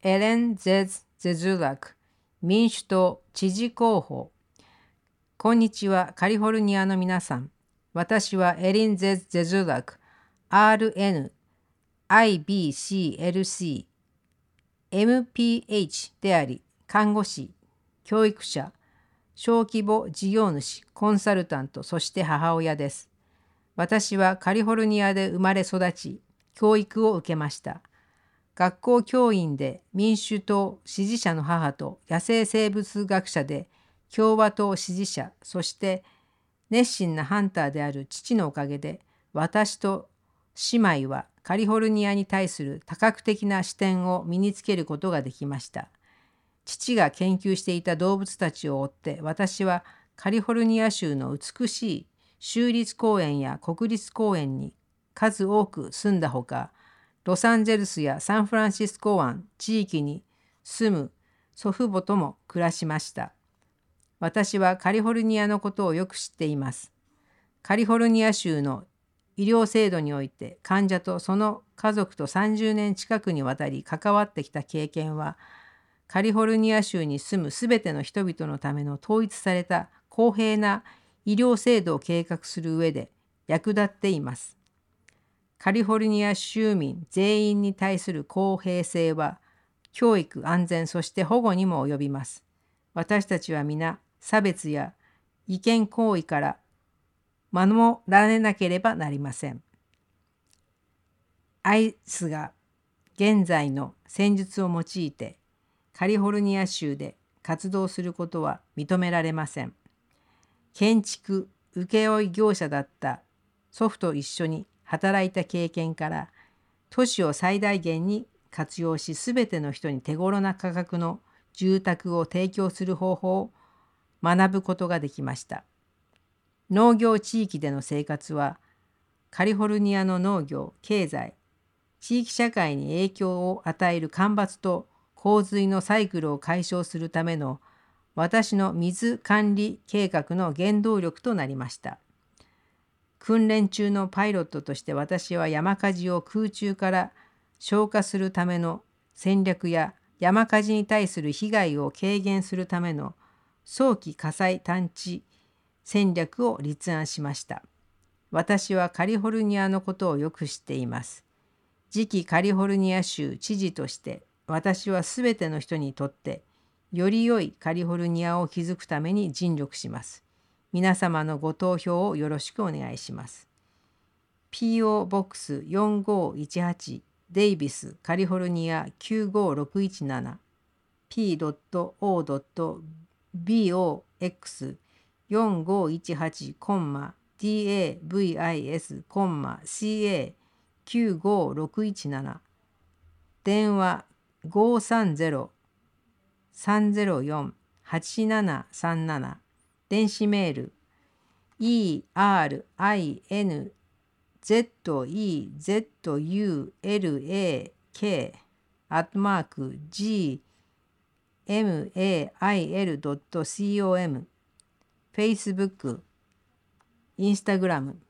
エレン・ゼズラク、民主党知事候補。こんにちは、カリフォルニアの皆さん。私はエリン・ゼズラク、RN、IBCLC、MPH であり、看護師、教育者、小規模事業主、コンサルタント、そして母親です。私はカリフォルニアで生まれ育ち、教育を受けました。学校教員で民主党支持者の母と野生生物学者で共和党支持者、そして熱心なハンターである父のおかげで、私と姉妹はカリフォルニアに対する多角的な視点を身につけることができました。父が研究していた動物たちを追って、私はカリフォルニア州の美しい州立公園や国立公園に数多く住んだほか、ロサンゼルスやサンフランシスコ湾地域に住む祖父母とも暮らしました。私はカリフォルニアのことをよく知っています。カリフォルニア州の医療制度において患者とその家族と30年近くにわたり関わってきた経験は、カリフォルニア州に住むすべての人々のための統一された公平な医療制度を計画する上で役立っています。カリフォルニア州民全員に対する公平性は、教育、安全、そして保護にも及びます。私たちは皆、差別や違憲行為から守られなければなりません。アイスが現在の戦術を用いてカリフォルニア州で活動することは認められません。建築請負業者だった祖父と一緒に働いた経験から、都市を最大限に活用し、すべての人に手頃な価格の住宅を提供する方法を学ぶことができました。農業地域での生活は、カリフォルニアの農業、経済、地域社会に影響を与える干ばつと洪水のサイクルを解消するための私の水管理計画の原動力となりました。訓練中のパイロットとして、私は山火事を空中から消火するための戦略や山火事に対する被害を軽減するための早期火災探知戦略を立案しました。私はカリフォルニアのことをよく知っています。次期カリフォルニア州知事として、私はすべての人にとってより良いカリフォルニアを築くために尽力します。皆様のご投票をよろしくお願いします。P.O. ボックス4518デイビス、カリフォルニア95617 P.O.Box4518-DAVIS,CA95617 電話530-304-8737電子メール erinzulak@gmail.com、 Facebook、Instagram、